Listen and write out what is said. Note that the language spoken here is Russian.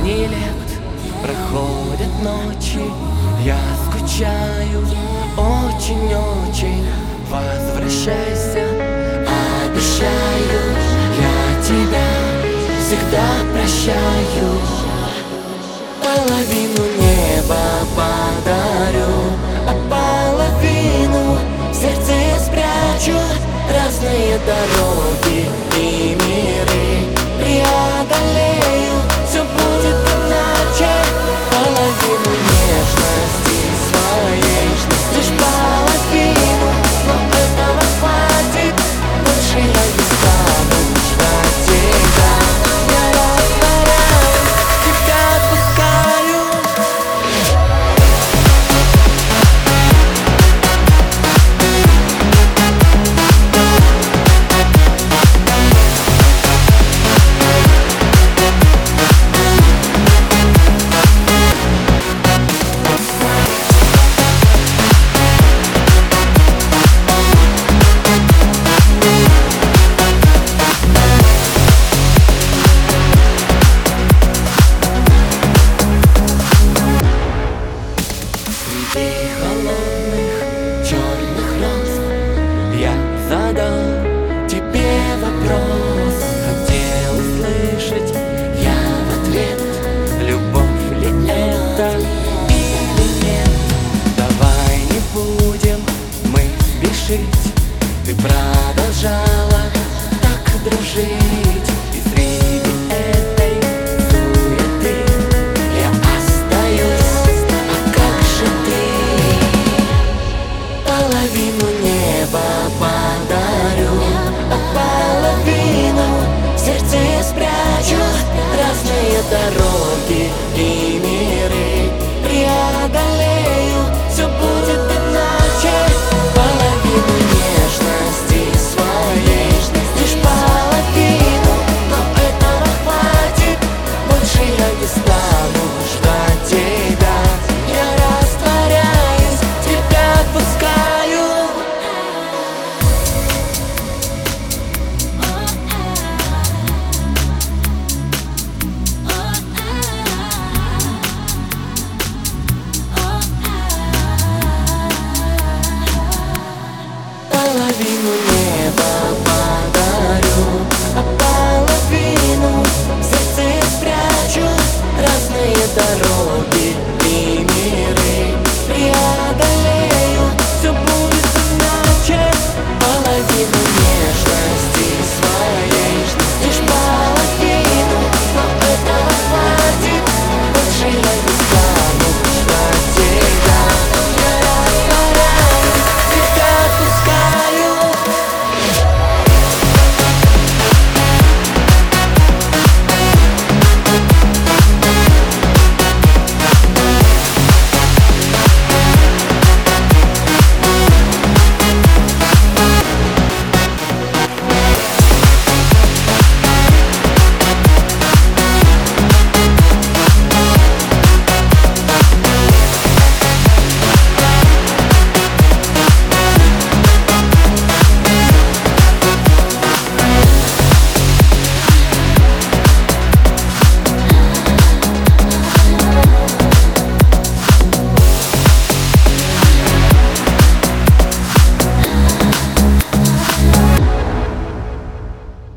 сотни лет, проходят ночи, я скучаю очень-очень. Возвращайся, обещаю, я тебя всегда прощаю. Половину неба подарю, а половину в сердце я спрячу. Разные дороги и миры преодолею, все будет иначе. Половину нежности своей, лишь половину, но этого хватит. Больше я не стану ждать тебя. Я растворяюсь, тебя отпускаю. Среди холодных черных роз я задал тебе вопрос. Хотел услышать я в ответ, любовь ли это или нет. Давай не будем мы спешить, ты продолжала так дружить. И среди этой суеты я остаюсь. А как же ты? Половину неба подарю, а половину в сердце я спрячу. Разные дороги и миры преодолею, все будет иначе. Половину нежности своей, лишь половину, но этого хватит. Больше я не стану ждать тебя. Я растворяюсь, тебя отпускаю. Половину неба подарю, а половину в сердце я спрячу. Разные дороги